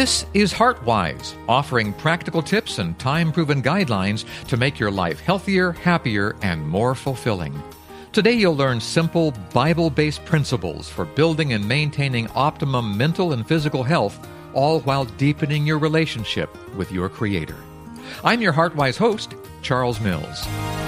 This is HeartWise, offering practical tips and time-proven guidelines to make your life healthier, happier, and more fulfilling. Today you'll learn simple, Bible-based principles for building and maintaining optimum mental and physical health, all while deepening your relationship with your Creator. I'm your HeartWise host, Charles Mills.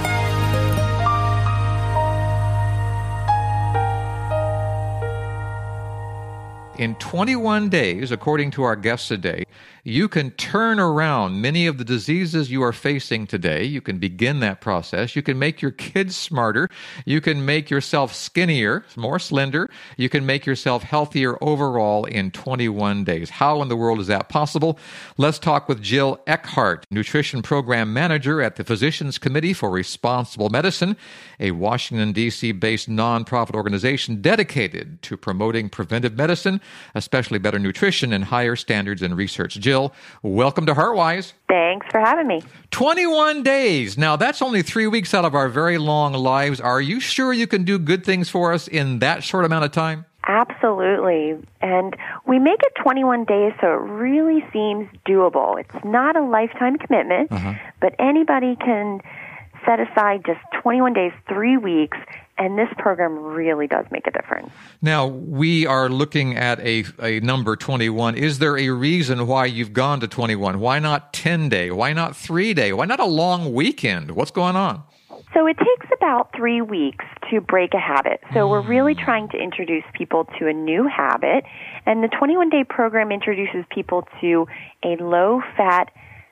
In 21 days, according to our guests today, you can turn around many of the diseases you are facing today. You can begin that process. You can make your kids smarter. You can make yourself skinnier, more slender. You can make yourself healthier overall in 21 days. How in the world is that possible? Let's talk with Jill Eckhart, Nutrition Program Manager at the Physicians Committee for Responsible Medicine, a Washington, D.C.-based nonprofit organization dedicated to promoting preventive medicine, especially better nutrition and higher standards in research. Jill, welcome to HeartWise. Thanks for having me. 21 days. Now, that's only 3 weeks out of our very long lives. Are you sure you can do good things for us in that short amount of time? Absolutely. And we make it 21 days, so it really seems doable. It's not a lifetime commitment, but anybody can set aside just 21 days, 3 weeks, and this program really does make a difference. Now, we are looking at a number 21. Is there a reason why you've gone to 21? Why not 10-day? Why not 3-day? Why not a long weekend? What's going on? So it takes about 3 weeks to break a habit. So we're really trying to introduce people to a new habit, and the 21-day program introduces people to a low-fat,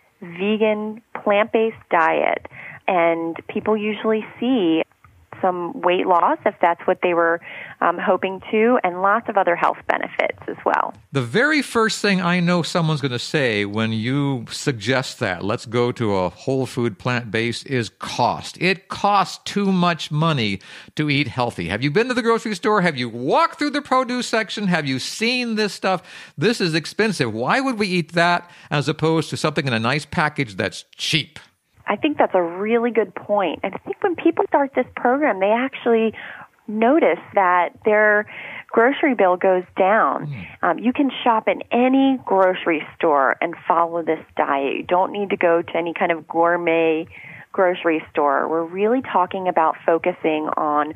vegan, plant-based diet. And people usually see some weight loss, if that's what they were hoping to, and lots of other health benefits as well. The very first thing I know someone's going to say when you suggest that, let's go to a whole food plant-based, is cost. It costs too much money to eat healthy. Have you been to the grocery store? Have you walked through the produce section? Have you seen this stuff? This is expensive. Why would we eat that as opposed to something in a nice package that's cheap? I think that's a really good point. And I think when people start this program, they actually notice that their grocery bill goes down. You can shop in any grocery store and follow this diet. You don't need to go to any kind of gourmet grocery store. We're really talking about focusing on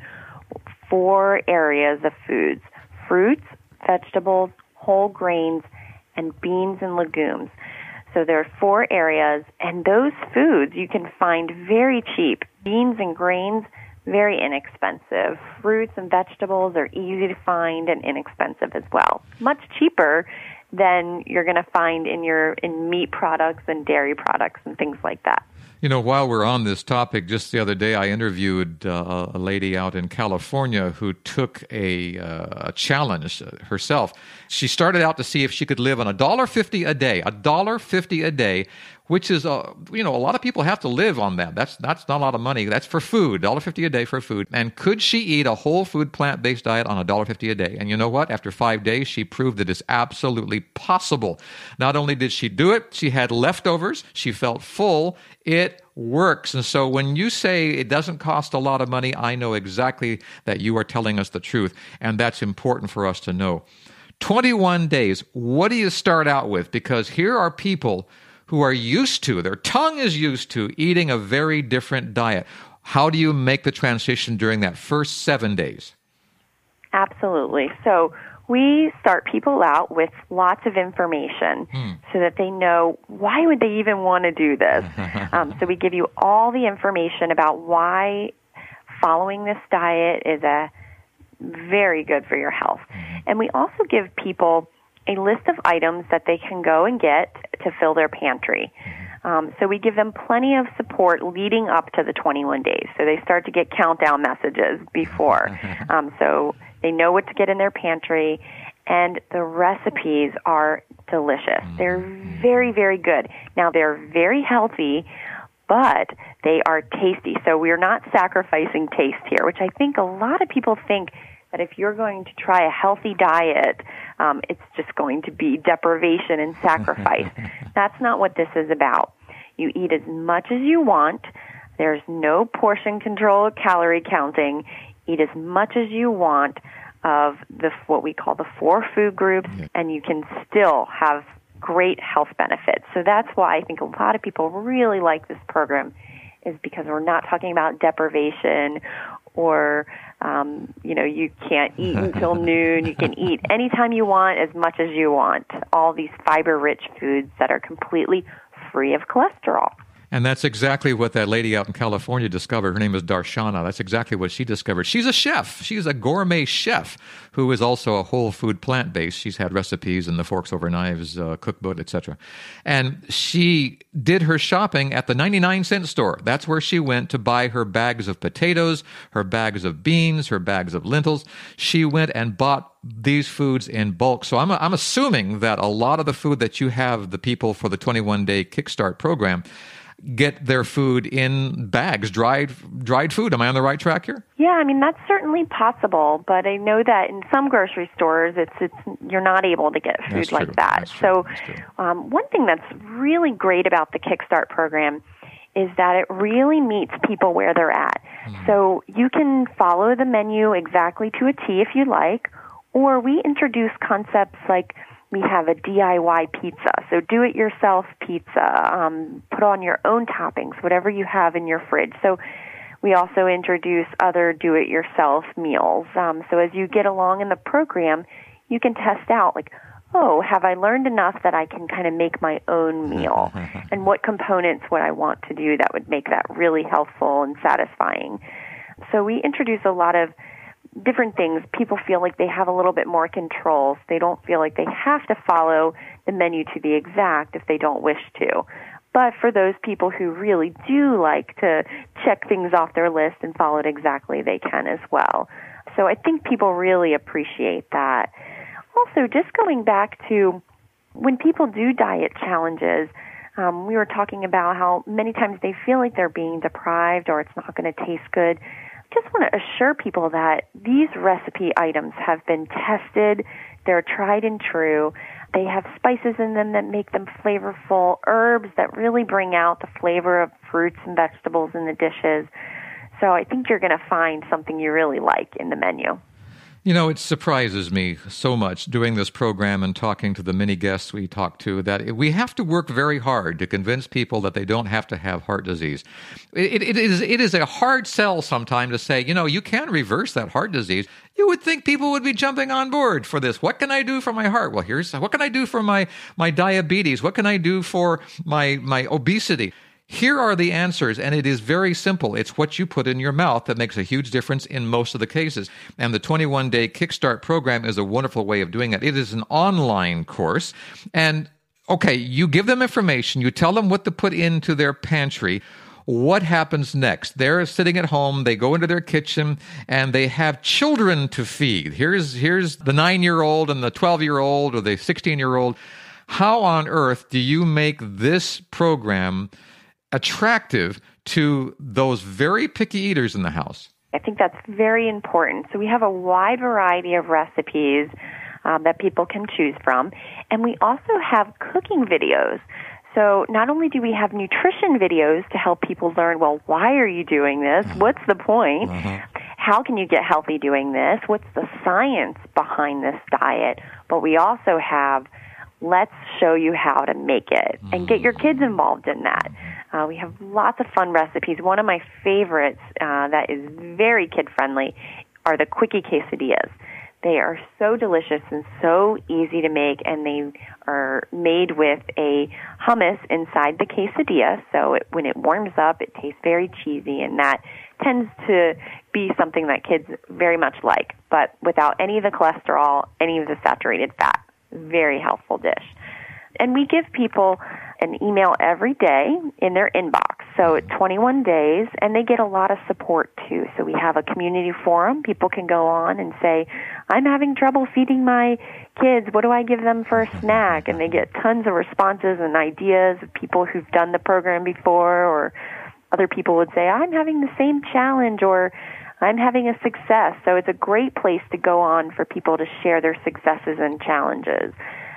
4 areas of foods: fruits, vegetables, whole grains, and beans and legumes. So there are 4 areas, and those foods you can find very cheap. Beans and grains, very inexpensive. Fruits and vegetables are easy to find and inexpensive as well. Much cheaper than you're going to find in meat products and dairy products and things like that. You know, while we're on this topic, just the other day I interviewed a lady out in California who took a challenge herself. She started out to see if she could live on $1.50 a day, $1.50 a day, which is, a lot of people have to live on that. That's not a lot of money. That's for food, $1.50 a day for food. And could she eat a whole food plant-based diet on $1.50 a day? And you know what? After 5 days, she proved that it's absolutely possible. Not only did she do it, she had leftovers. She felt full. It works. And so when you say it doesn't cost a lot of money, I know exactly that you are telling us the truth. And that's important for us to know. 21 days. What do you start out with? Because here are people who are used to, their tongue is used to eating a very different diet. How do you make the transition during that first 7 days? Absolutely. So we start people out with lots of information so that they know, why would they even want to do this? So we give you all the information about why following this diet is very good for your health. And we also give people a list of items that they can go and get to fill their pantry. So we give them plenty of support leading up to the 21 days. So they start to get countdown messages before. So they know what to get in their pantry, and the recipes are delicious. They're very, very good. Now, they're very healthy, but they are tasty. So we're not sacrificing taste here, which I think a lot of people think that if you're going to try a healthy diet, it's just going to be deprivation and sacrifice. That's not what this is about. You eat as much as you want. There's no portion control or calorie counting. Eat as much as you want of what we call the 4 food groups, and you can still have great health benefits. So that's why I think a lot of people really like this program, is because we're not talking about deprivation or, you can't eat until noon. You can eat anytime you want, as much as you want. All these fiber-rich foods that are completely free of cholesterol. And that's exactly what that lady out in California discovered. Her name is Darshana. That's exactly what she discovered. She's a chef. She's a gourmet chef who is also a whole food plant-based. She's had recipes in the Forks Over Knives cookbook, etc. And she did her shopping at the 99-cent store. That's where she went to buy her bags of potatoes, her bags of beans, her bags of lentils. She went and bought these foods in bulk. So I'm assuming that a lot of the food that you have, the people for the 21-day Kickstart program, get their food in bags, dried food. Am I on the right track here? Yeah, I mean, that's certainly possible, but I know that in some grocery stores, it's you're not able to get food like that. So one thing that's really great about the Kickstart program is that it really meets people where they're at. So you can follow the menu exactly to a T if you like, or we introduce concepts like we have a DIY pizza, so do-it-yourself pizza. Put on your own toppings, whatever you have in your fridge. So we also introduce other do-it-yourself meals. So as you get along in the program, you can test out, like, have I learned enough that I can kind of make my own meal? And what components would I want to do that would make that really healthful and satisfying? So we introduce a lot of different things. People feel like they have a little bit more control. So they don't feel like they have to follow the menu to the exact if they don't wish to. But for those people who really do like to check things off their list and follow it exactly, they can as well. So I think people really appreciate that. Also, just going back to when people do diet challenges, we were talking about how many times they feel like they're being deprived or it's not going to taste good. Just want to assure people that these recipe items have been tested. They're tried and true. They have spices in them that make them flavorful, herbs that really bring out the flavor of fruits and vegetables in the dishes. So I think you're going to find something you really like in the menu. You know, it surprises me so much doing this program and talking to the many guests we talk to that we have to work very hard to convince people that they don't have to have heart disease. It is a hard sell sometimes to say, you can reverse that heart disease. You would think people would be jumping on board for this. What can I do for my heart? Well, what can I do for my diabetes? What can I do for my obesity? Here are the answers, and it is very simple. It's what you put in your mouth that makes a huge difference in most of the cases. And the 21-day Kickstart program is a wonderful way of doing it. It is an online course. And, you give them information. You tell them what to put into their pantry. What happens next? They're sitting at home. They go into their kitchen, and they have children to feed. Here's the 9-year-old and the 12-year-old or the 16-year-old. How on earth do you make this program attractive to those very picky eaters in the house? I think that's very important. So we have a wide variety of recipes that people can choose from. And we also have cooking videos. So not only do we have nutrition videos to help people learn, well, why are you doing this? What's the point? How can you get healthy doing this? What's the science behind this diet? But we also have, let's show you how to make it and get your kids involved in that. We have lots of fun recipes. One of my favorites that is very kid-friendly are the Quickie Quesadillas. They are so delicious and so easy to make, and they are made with a hummus inside the quesadilla. So when it warms up, it tastes very cheesy, and that tends to be something that kids very much like, but without any of the cholesterol, any of the saturated fat. Very healthful dish. And we give people an email every day in their inbox. So it's 21 days, and they get a lot of support, too. So we have a community forum. People can go on and say, I'm having trouble feeding my kids. What do I give them for a snack? And they get tons of responses and ideas of people who've done the program before, or other people would say, I'm having the same challenge, or I'm having a success. So it's a great place to go on for people to share their successes and challenges.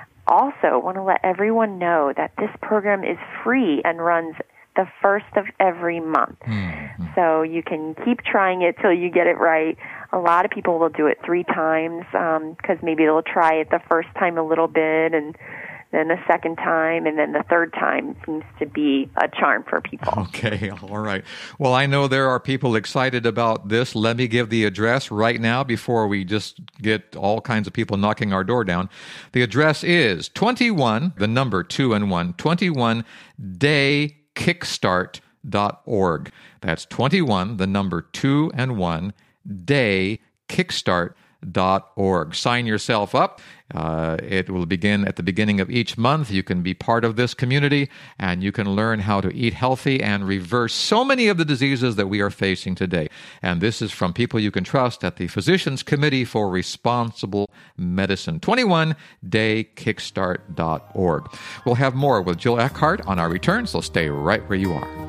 Also, want to let everyone know that this program is free and runs the first of every month. So you can keep trying it till you get it right. A lot of people will do it 3 times because maybe they'll try it the first time a little bit and then the second time, and then the third time seems to be a charm for people. Okay, all right. Well, I know there are people excited about this. Let me give the address right now before we just get all kinds of people knocking our door down. The address is 21, the number 2 and 1, 21daykickstart.org. That's 21, the number 2 and 1, daykickstart.org. Sign yourself up. It will begin at the beginning of each month. You can be part of this community, and you can learn how to eat healthy and reverse so many of the diseases that we are facing today. And this is from people you can trust at the Physicians Committee for Responsible Medicine. 21daykickstart.org. We'll have more with Jill Eckhart on our return, so stay right where you are.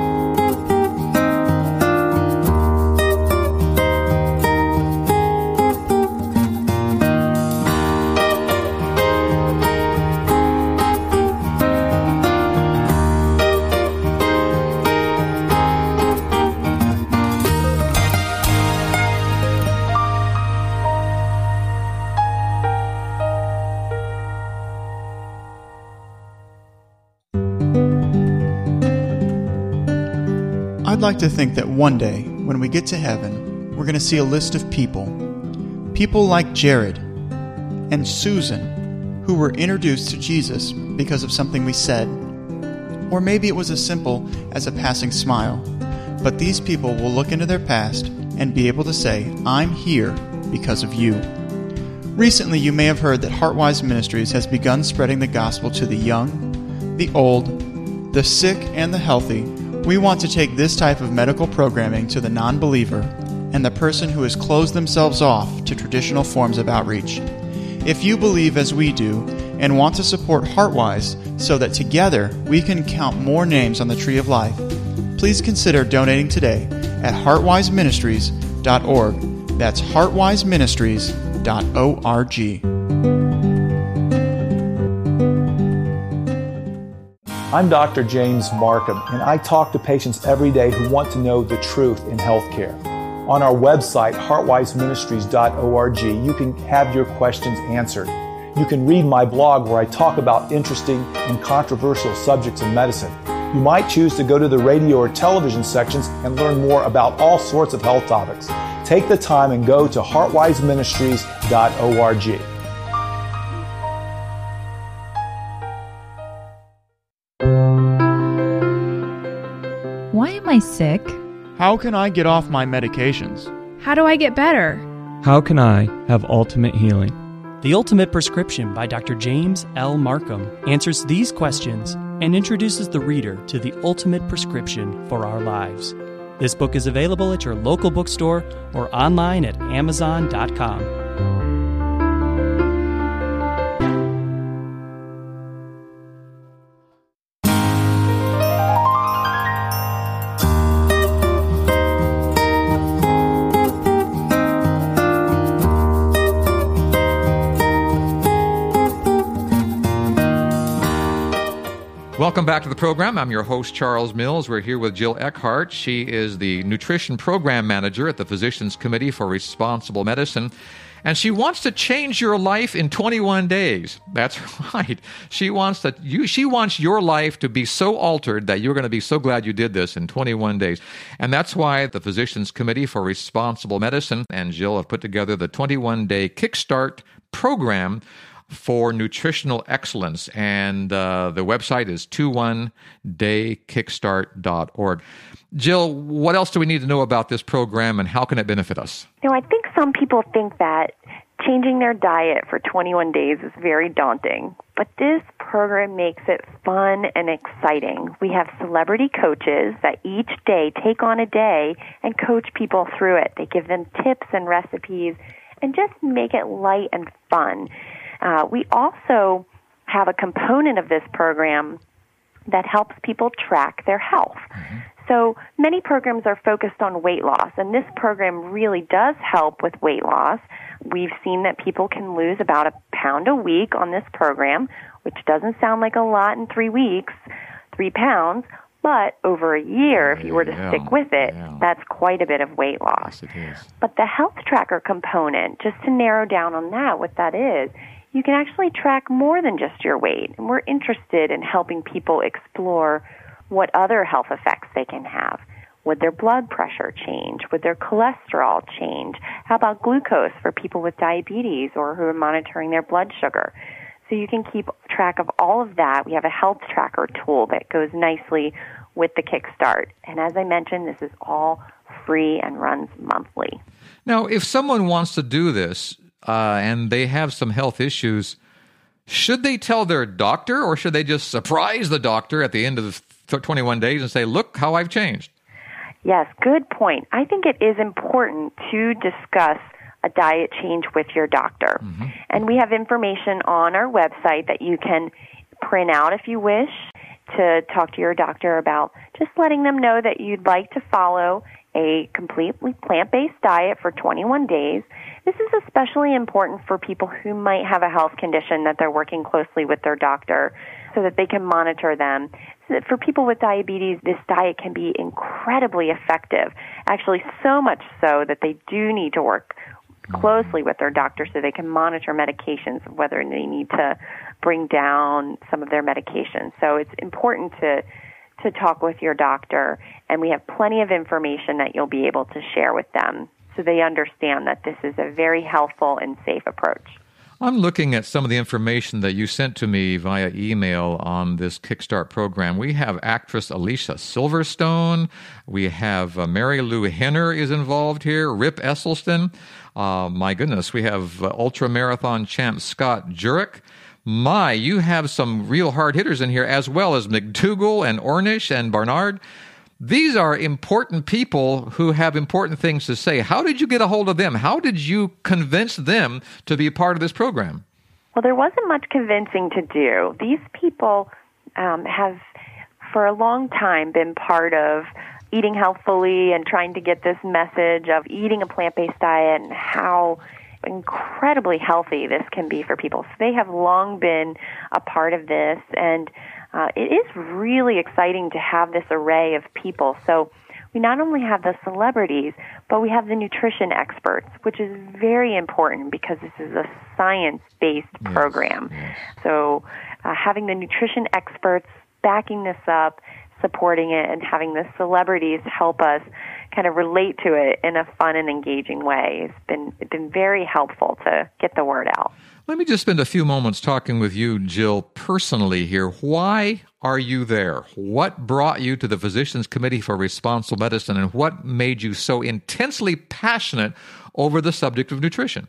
I'd like to think that one day, when we get to heaven, we're going to see a list of people like Jared and Susan, who were introduced to Jesus because of something we said, or maybe it was as simple as a passing smile. But these people will look into their past and be able to say, I'm here because of you. Recently, you may have heard that Heartwise Ministries has begun spreading the gospel to the young, the old, the sick, and the healthy. We want to take this type of medical programming to the non-believer and the person who has closed themselves off to traditional forms of outreach. If you believe as we do and want to support Heartwise so that together we can count more names on the Tree of Life, please consider donating today at heartwiseministries.org. That's heartwiseministries.org. I'm Dr. James Markham, and I talk to patients every day who want to know the truth in healthcare. On our website, heartwiseministries.org, you can have your questions answered. You can read my blog where I talk about interesting and controversial subjects in medicine. You might choose to go to the radio or television sections and learn more about all sorts of health topics. Take the time and go to heartwiseministries.org. Why am I sick? How can I get off my medications? How do I get better? How can I have ultimate healing? The Ultimate Prescription by Dr. James L. Markham answers these questions and introduces the reader to the ultimate prescription for our lives. This book is available at your local bookstore or online at Amazon.com. Welcome back to the program. I'm your host, Charles Mills. We're here with Jill Eckhart. She is the Nutrition Program Manager at the Physicians Committee for Responsible Medicine. And she wants to change your life in 21 days. That's right. She wants your life to be so altered that you're going to be so glad you did this in 21 days. And that's why the Physicians Committee for Responsible Medicine and Jill have put together the 21-day Kickstart program for nutritional excellence. And the website is 21daykickstart.org. Jill, what else do we need to know about this program and how can it benefit us? I think some people think that changing their diet for 21 days is very daunting, but this program makes it fun and exciting. We have celebrity coaches that each day take on a day and coach people through it. They give them tips and recipes and just make it light and fun. We also have a component of this program that helps people track their health. Mm-hmm. So many programs are focused on weight loss, and this program really does help with weight loss. We've seen that people can lose about 1 pound a week on this program, which doesn't sound like a lot in 3 weeks, 3 pounds, but over a year, if you were to stick with it, that's quite a bit of weight loss. Yes, it is. But the health tracker component, just to narrow down on that, what that is you can actually track more than just your weight. And we're interested in helping people explore what other health effects they can have. Would their blood pressure change? Would their cholesterol change? How about glucose for people with diabetes or who are monitoring their blood sugar? So you can keep track of all of that. We have a health tracker tool that goes nicely with the Kickstart. And as I mentioned, this is all free and runs monthly. Now, if someone wants to do this and they have some health issues, should they tell their doctor or should they just surprise the doctor at the end of the 21 days and say, look how I've changed? Yes, good point. I think it is important to discuss a diet change with your doctor. Mm-hmm. And we have information on our website that you can print out if you wish to talk to your doctor about just letting them know that you'd like to follow a completely plant-based diet for 21 days. This is especially important for people who might have a health condition that they're working closely with their doctor so that they can monitor them. So that for people with diabetes, this diet can be incredibly effective, actually so much so that they do need to work closely with their doctor so they can monitor medications, whether they need to bring down some of their medications. So it's important to talk with your doctor, and we have plenty of information that you'll be able to share with them so they understand that this is a very helpful and safe approach. I'm looking at some of the information that you sent to me via email on this Kickstart program. We have actress Alicia Silverstone. We have Mary Lou Henner is involved here. Rip Esselstyn. My goodness, we have ultra-marathon champ Scott Jurek. My, you have some real hard hitters in here, as well as McDougall and Ornish and Barnard. These are important people who have important things to say. How did you get a hold of them? How did you convince them to be a part of this program? Well, there wasn't much convincing to do. These people have, for a long time, been part of eating healthfully and trying to get this message of eating a plant-based diet and how incredibly healthy this can be for people. So they have long been a part of this, and it is really exciting to have this array of people. So we not only have the celebrities, but we have the nutrition experts, which is very important because this is a science-based program. Yes. So having the nutrition experts backing this up, supporting it, and having the celebrities help us kind of relate to it in a fun and engaging way. It's been very helpful to get the word out. Let me just spend a few moments talking with you, Jill, personally here. Why are you there? What brought you to the Physicians Committee for Responsible Medicine, and what made you so intensely passionate over the subject of nutrition?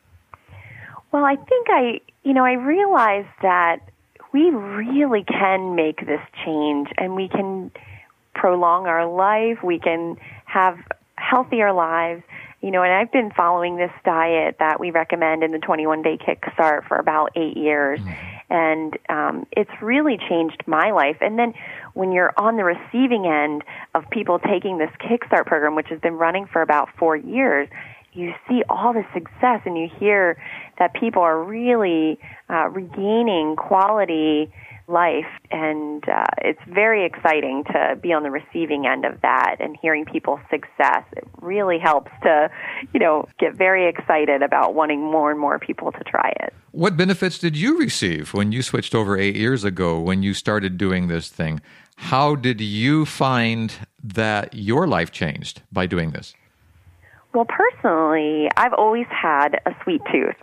Well, I think I realized that we really can make this change, and we can prolong our life. We can have healthier lives. And I've been following this diet that we recommend in the 21-day Kickstart for about 8 years. And it's really changed my life. And then when you're on the receiving end of people taking this Kickstart program, which has been running for about 4 years, you see all the success and you hear that people are really regaining quality life, and it's very exciting to be on the receiving end of that and hearing people's success. It really helps to, get very excited about wanting more and more people to try it. What benefits did you receive when you switched over 8 years ago, when you started doing this thing? How did you find that your life changed by doing this? Well, personally, I've always had a sweet tooth.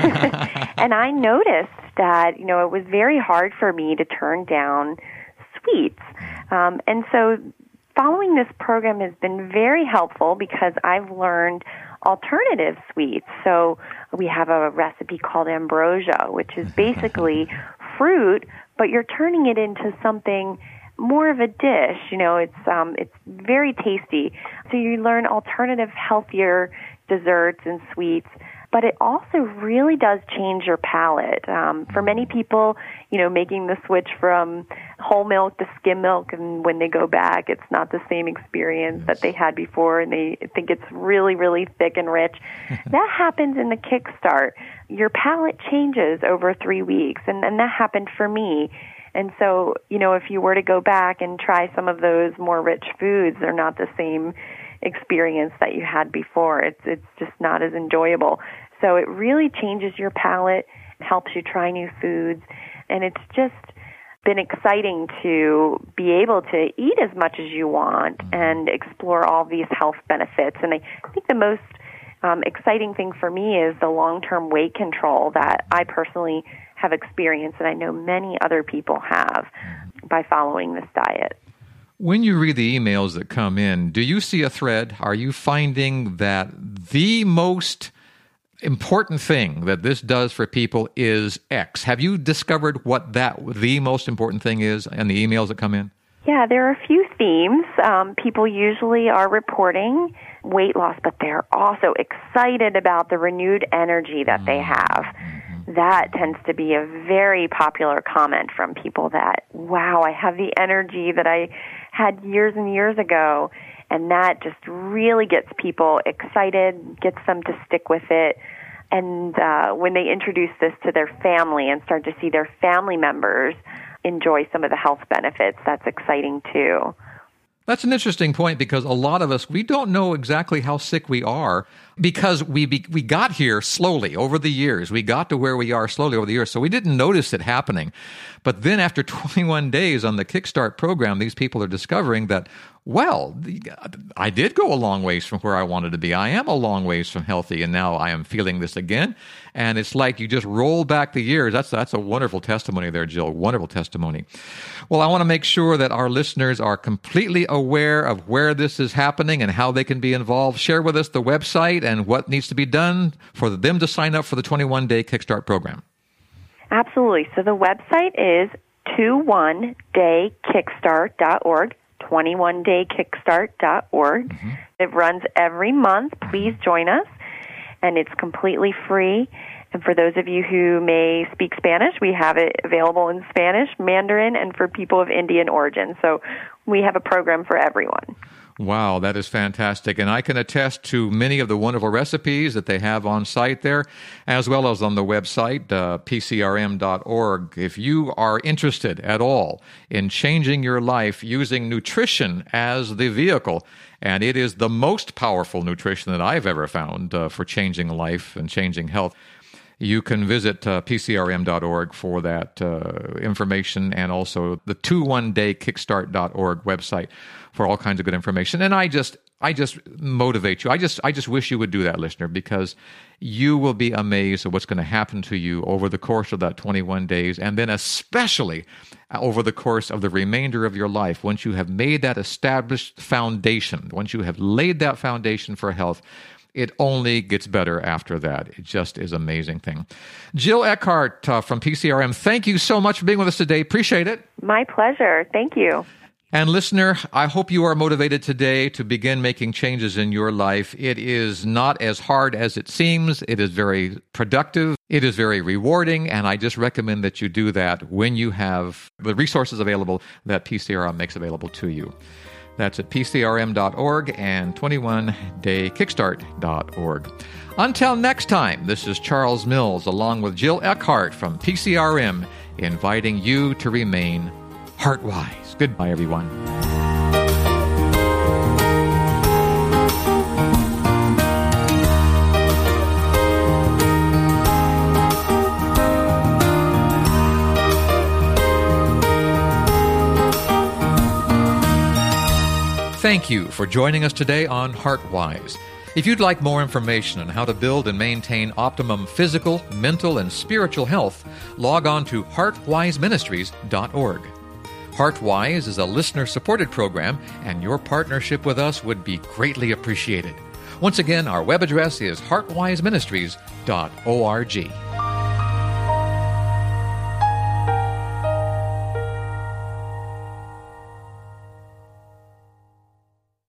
And I noticed that, it was very hard for me to turn down sweets. And so following this program has been very helpful because I've learned alternative sweets. So we have a recipe called ambrosia, which is basically fruit, but you're turning it into something more of a dish. It's very tasty. So you learn alternative, healthier desserts and sweets, but it also really does change your palate. For many people, making the switch from whole milk to skim milk, and when they go back, it's not the same experience that they had before, and they think it's really, really thick and rich. That happens in the Kickstart. Your palate changes over 3 weeks, and that happened for me. And so, if you were to go back and try some of those more rich foods, they're not the same experience that you had before. It's just not as enjoyable. So it really changes your palate, helps you try new foods, and it's just been exciting to be able to eat as much as you want and explore all these health benefits. And I think the most exciting thing for me is the long-term weight control that I personally have experienced, and I know many other people have, by following this diet. When you read the emails that come in, do you see a thread? Are you finding that the most important thing that this does for people is X? Have you discovered what the most important thing is in the emails that come in? Yeah, there are a few themes. People usually are reporting weight loss, but they're also excited about the renewed energy that they have. That tends to be a very popular comment from people that, wow, I have the energy that I had years and years ago. And that just really gets people excited, gets them to stick with it. And when they introduce this to their family and start to see their family members enjoy some of the health benefits, that's exciting too. That's an interesting point, because a lot of us, we don't know exactly how sick we are because we got here slowly over the years. We got to where we are slowly over the years, so we didn't notice it happening. But then after 21 days on the Kickstart program, these people are discovering that, well, I did go a long ways from where I wanted to be. I am a long ways from healthy, and now I am feeling this again. And it's like you just roll back the years. That's a wonderful testimony there, Jill. Wonderful testimony. Well, I want to make sure that our listeners are completely aware of where this is happening and how they can be involved. Share with us the website and what needs to be done for them to sign up for the 21-day Kickstart program. Absolutely. So the website is 21daykickstart.org. 21daykickstart.org. It runs every month. Please join us, and it's completely free. And for those of you who may speak Spanish, we have it available in Spanish, Mandarin, and for people of Indian origin. So we have a program for everyone. Wow, that is fantastic. And I can attest to many of the wonderful recipes that they have on site there, as well as on the website, pcrm.org. If you are interested at all in changing your life using nutrition as the vehicle, and it is the most powerful nutrition that I've ever found for changing life and changing health, you can visit pcrm.org for that information, and also the 21daykickstart.org website for all kinds of good information. And I just motivate you. I just wish you would do that, listener, because you will be amazed at what's going to happen to you over the course of that 21 days, and then especially over the course of the remainder of your life. Once you have made that established foundation, once you have laid that foundation for health, it only gets better after that. It just is an amazing thing. Jill Eckhart from PCRM, thank you so much for being with us today. Appreciate it. My pleasure. Thank you. And listener, I hope you are motivated today to begin making changes in your life. It is not as hard as it seems. It is very productive. It is very rewarding. And I just recommend that you do that when you have the resources available that PCRM makes available to you. That's at pcrm.org and 21daykickstart.org. Until next time, this is Charles Mills along with Jill Eckhart from PCRM, inviting you to remain heart-wise. Goodbye, everyone. Thank you for joining us today on HeartWise. If you'd like more information on how to build and maintain optimum physical, mental, and spiritual health, log on to heartwiseministries.org. HeartWise is a listener-supported program, and your partnership with us would be greatly appreciated. Once again, our web address is heartwiseministries.org.